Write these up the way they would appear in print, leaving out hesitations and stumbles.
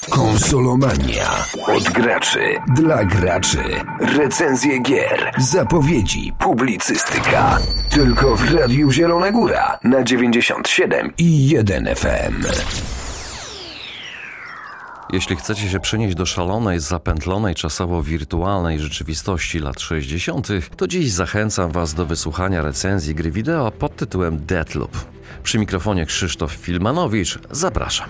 Konsolomania. Od graczy dla graczy. Recenzje gier, zapowiedzi, publicystyka. Tylko w Radiu Zielona Góra na 97,1 FM. Jeśli chcecie się przenieść do szalonej, zapętlonej czasowo wirtualnej rzeczywistości lat 60., to dziś zachęcam Was do wysłuchania recenzji gry wideo pod tytułem Deathloop. Przy mikrofonie Krzysztof Filmanowicz, zapraszam.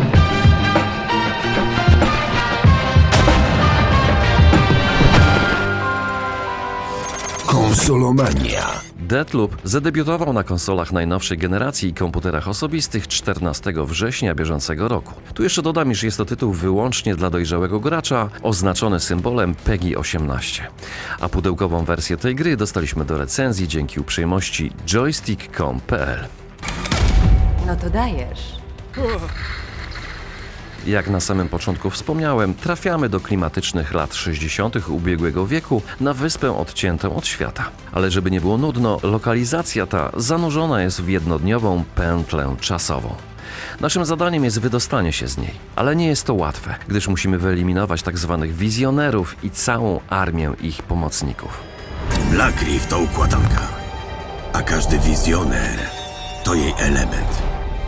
Konsolomania. Deathloop zadebiutował na konsolach najnowszej generacji i komputerach osobistych 14 września bieżącego roku. Tu jeszcze dodam, iż jest to tytuł wyłącznie dla dojrzałego gracza, oznaczony symbolem PEGI 18. A pudełkową wersję tej gry dostaliśmy do recenzji dzięki uprzejmości joystick.com.pl. No to dajesz. Jak na samym początku wspomniałem, trafiamy do klimatycznych lat 60. ubiegłego wieku na wyspę odciętą od świata. Ale żeby nie było nudno, lokalizacja ta zanurzona jest w jednodniową pętlę czasową. Naszym zadaniem jest wydostanie się z niej, ale nie jest to łatwe, gdyż musimy wyeliminować tzw. wizjonerów i całą armię ich pomocników. Black Reef to układanka, a każdy wizjoner to jej element.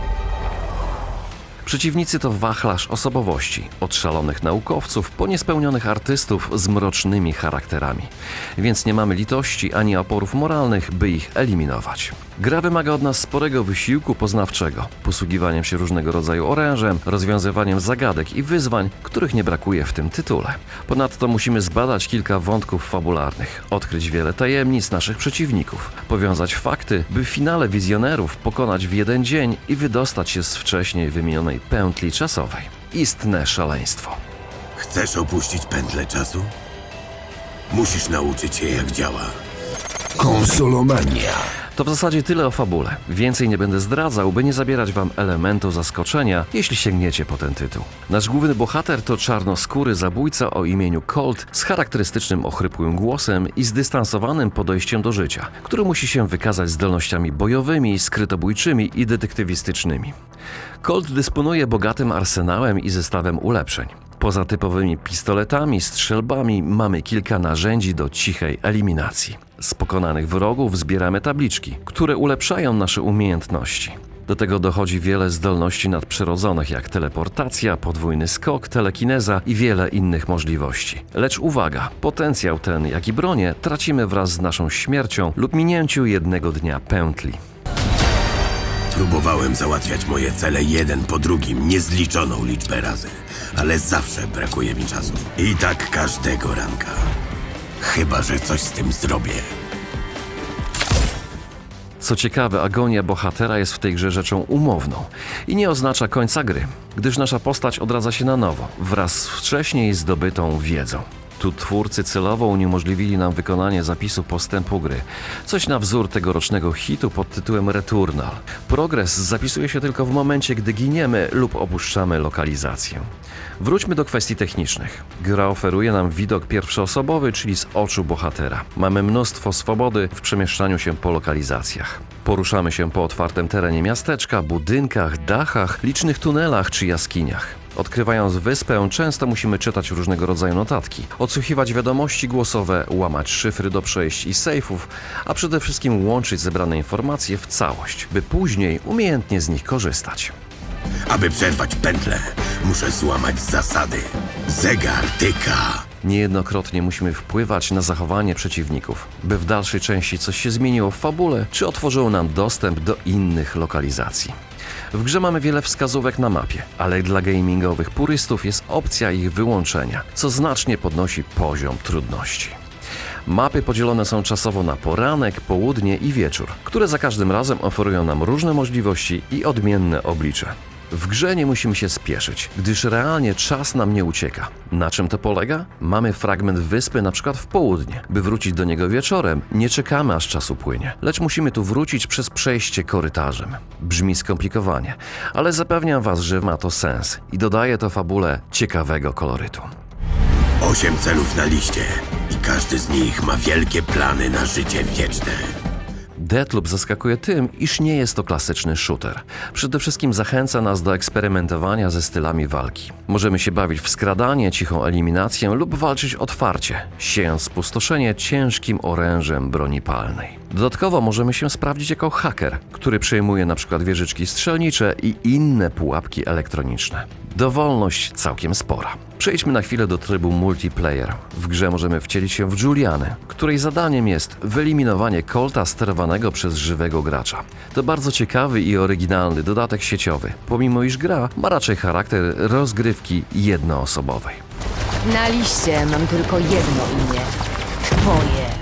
Przeciwnicy to wachlarz osobowości, od szalonych naukowców po niespełnionych artystów z mrocznymi charakterami. Więc nie mamy litości ani oporów moralnych, by ich eliminować. Gra wymaga od nas sporego wysiłku poznawczego, posługiwaniem się różnego rodzaju orężem, rozwiązywaniem zagadek i wyzwań, których nie brakuje w tym tytule. Ponadto musimy zbadać kilka wątków fabularnych, odkryć wiele tajemnic naszych przeciwników, powiązać fakty, by w finale wizjonerów pokonać w jeden dzień i wydostać się z wcześniej wymienionej pętli czasowej. Istne szaleństwo. Chcesz opuścić pętlę czasu? Musisz nauczyć się, jak działa. Konsolomania. To w zasadzie tyle o fabule. Więcej nie będę zdradzał, by nie zabierać wam elementu zaskoczenia, jeśli sięgniecie po ten tytuł. Nasz główny bohater to czarnoskóry zabójca o imieniu Colt z charakterystycznym ochrypłym głosem i zdystansowanym podejściem do życia, który musi się wykazać zdolnościami bojowymi, skrytobójczymi i detektywistycznymi. Colt dysponuje bogatym arsenałem i zestawem ulepszeń. Poza typowymi pistoletami, strzelbami mamy kilka narzędzi do cichej eliminacji. Z pokonanych wrogów zbieramy tabliczki, które ulepszają nasze umiejętności. Do tego dochodzi wiele zdolności nadprzyrodzonych, jak teleportacja, podwójny skok, telekineza i wiele innych możliwości. Lecz uwaga, potencjał ten, jak i bronię, tracimy wraz z naszą śmiercią lub minięciu jednego dnia pętli. Próbowałem załatwiać moje cele jeden po drugim niezliczoną liczbę razy, ale zawsze brakuje mi czasu. I tak każdego ranka. Chyba że coś z tym zrobię. Co ciekawe, agonia bohatera jest w tej grze rzeczą umowną i nie oznacza końca gry, gdyż nasza postać odradza się na nowo, wraz z wcześniej zdobytą wiedzą. Tu twórcy celowo uniemożliwili nam wykonanie zapisu postępu gry. Coś na wzór tegorocznego hitu pod tytułem Returnal. Progres zapisuje się tylko w momencie, gdy giniemy lub opuszczamy lokalizację. Wróćmy do kwestii technicznych. Gra oferuje nam widok pierwszoosobowy, czyli z oczu bohatera. Mamy mnóstwo swobody w przemieszczaniu się po lokalizacjach. Poruszamy się po otwartym terenie miasteczka, budynkach, dachach, licznych tunelach czy jaskiniach. Odkrywając wyspę, często musimy czytać różnego rodzaju notatki, odsłuchiwać wiadomości głosowe, łamać szyfry do przejść i sejfów, a przede wszystkim łączyć zebrane informacje w całość, by później umiejętnie z nich korzystać. Aby przerwać pętlę, muszę złamać zasady. Zegar tyka. Niejednokrotnie musimy wpływać na zachowanie przeciwników, by w dalszej części coś się zmieniło w fabule, czy otworzyło nam dostęp do innych lokalizacji. W grze mamy wiele wskazówek na mapie, ale dla gamingowych purystów jest opcja ich wyłączenia, co znacznie podnosi poziom trudności. Mapy podzielone są czasowo na poranek, południe i wieczór, które za każdym razem oferują nam różne możliwości i odmienne oblicze. W grze nie musimy się spieszyć, gdyż realnie czas nam nie ucieka. Na czym to polega? Mamy fragment wyspy np. w południe. By wrócić do niego wieczorem, nie czekamy aż czas upłynie, lecz musimy tu wrócić przez przejście korytarzem. Brzmi skomplikowanie, ale zapewniam was, że ma to sens i dodaje to fabule ciekawego kolorytu. 8 celów na liście i każdy z nich ma wielkie plany na życie wieczne. Deathloop zaskakuje tym, iż nie jest to klasyczny shooter. Przede wszystkim zachęca nas do eksperymentowania ze stylami walki. Możemy się bawić w skradanie, cichą eliminację lub walczyć otwarcie, siejąc spustoszenie ciężkim orężem broni palnej. Dodatkowo możemy się sprawdzić jako haker, który przejmuje np. wieżyczki strzelnicze i inne pułapki elektroniczne. Dowolność całkiem spora. Przejdźmy na chwilę do trybu multiplayer. W grze możemy wcielić się w Julianę, której zadaniem jest wyeliminowanie Colta sterowanego przez żywego gracza. To bardzo ciekawy i oryginalny dodatek sieciowy, pomimo iż gra ma raczej charakter rozgrywki jednoosobowej. Na liście mam tylko jedno imię. Twoje.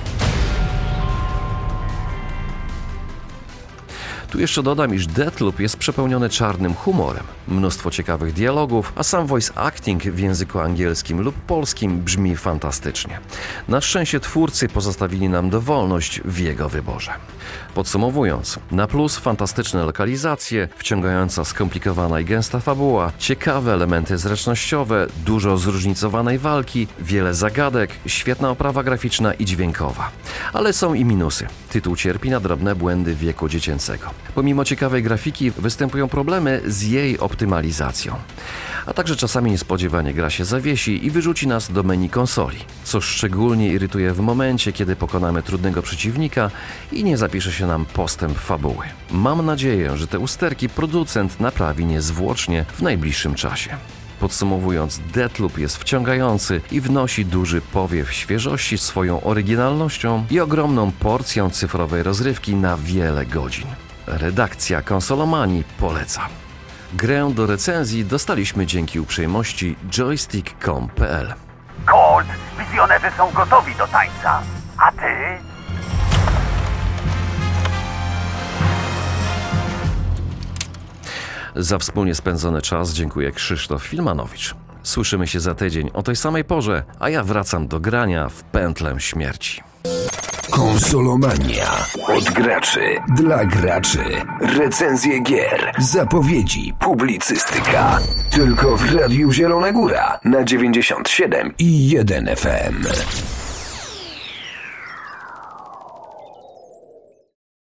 Tu jeszcze dodam, iż Deathloop jest przepełniony czarnym humorem. Mnóstwo ciekawych dialogów, a sam voice acting w języku angielskim lub polskim brzmi fantastycznie. Na szczęście twórcy pozostawili nam dowolność w jego wyborze. Podsumowując, na plus fantastyczne lokalizacje, wciągająca skomplikowana i gęsta fabuła, ciekawe elementy zręcznościowe, dużo zróżnicowanej walki, wiele zagadek, świetna oprawa graficzna i dźwiękowa. Ale są i minusy. Tytuł cierpi na drobne błędy wieku dziecięcego. Pomimo ciekawej grafiki występują problemy z jej optymalizacją. A także czasami niespodziewanie gra się zawiesi i wyrzuci nas do menu konsoli, co szczególnie irytuje w momencie, kiedy pokonamy trudnego przeciwnika i nie zapisze się nam postęp fabuły. Mam nadzieję, że te usterki producent naprawi niezwłocznie w najbliższym czasie. Podsumowując, Deathloop jest wciągający i wnosi duży powiew świeżości swoją oryginalnością i ogromną porcją cyfrowej rozrywki na wiele godzin. Redakcja Konsolomanii poleca. Grę do recenzji dostaliśmy dzięki uprzejmości joystick.com.pl. Colt, wizjonerzy są gotowi do tańca. A ty? Za wspólnie spędzony czas dziękuję Krzysztof Filmanowicz. Słyszymy się za tydzień o tej samej porze, a ja wracam do grania w pętlę śmierci. Konsolomania. Od graczy, dla graczy. Recenzje gier, zapowiedzi, publicystyka. Tylko w Radiu Zielona Góra na 97,1 FM.